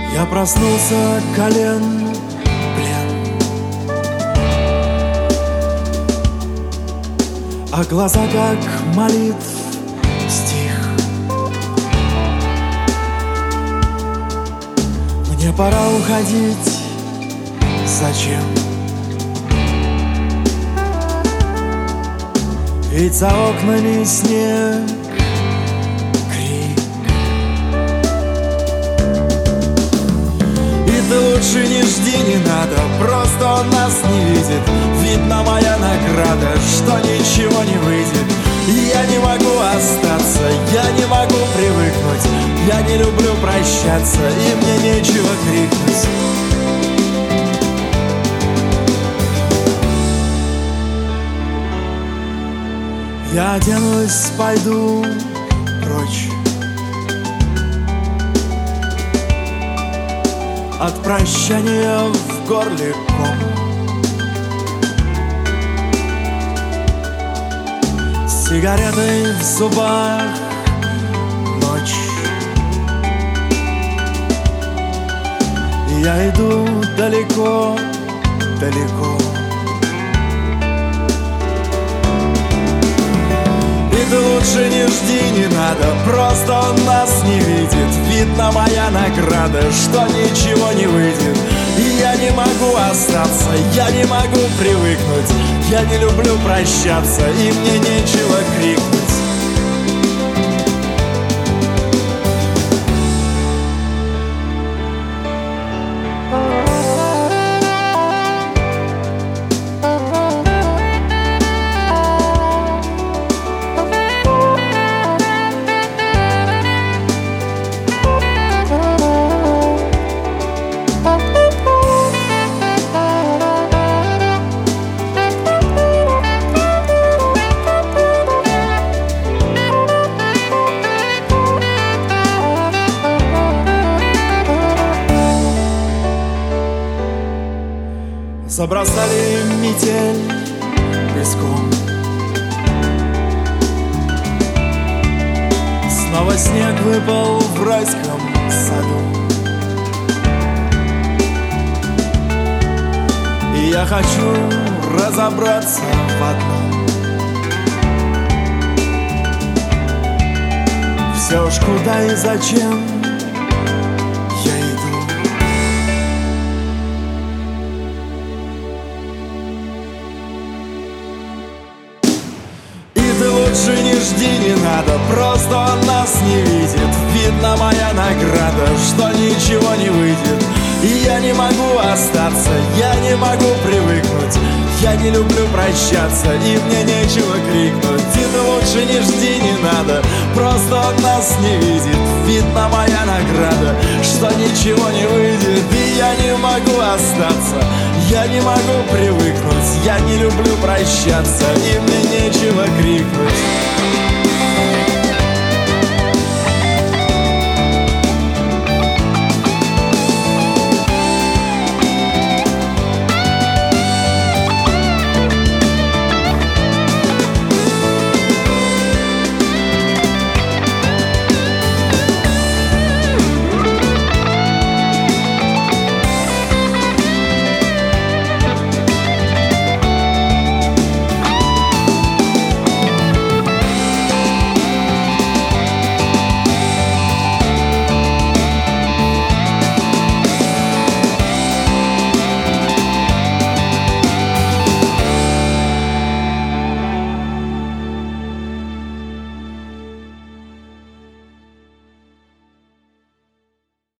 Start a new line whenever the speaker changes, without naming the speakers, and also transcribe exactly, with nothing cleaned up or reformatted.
Я проснулся, колен плен, а глаза как молитв стих. Мне пора уходить, зачем? Ведь за окнами снег, крик. И ты лучше не жди, не надо, просто он нас не видит. Видно, моя награда, что ничего не выйдет. Я не могу остаться, я не могу привыкнуть. Я не люблю прощаться, и мне нечего крикнуть. Я оденусь, пойду прочь от прощания в горле ком. С сигаретой в зубах ночь. И я иду далеко, далеко. И ты лучше не жди, не надо, просто он нас не видит. Видно, моя награда, что ничего не выйдет. И я не могу остаться, я не могу привыкнуть. Я не люблю прощаться, и мне нечего крикнуть. Забросали метель песком. Снова снег выпал в райском саду. И я хочу разобраться в одном. Все уж куда и зачем я иду. Лучше не жди, не надо, просто он нас не видит. Видно, моя награда, что ничего не выйдет. И я не могу остаться, я не могу привыкнуть. Я не люблю прощаться, и мне нечего крикнуть. И ты лучше не жди, не надо, просто он нас не видит. Видно, моя награда, что ничего не выйдет. И я не могу остаться, я не могу привыкнуть. Я не люблю прощаться, и мне нечего крикнуть.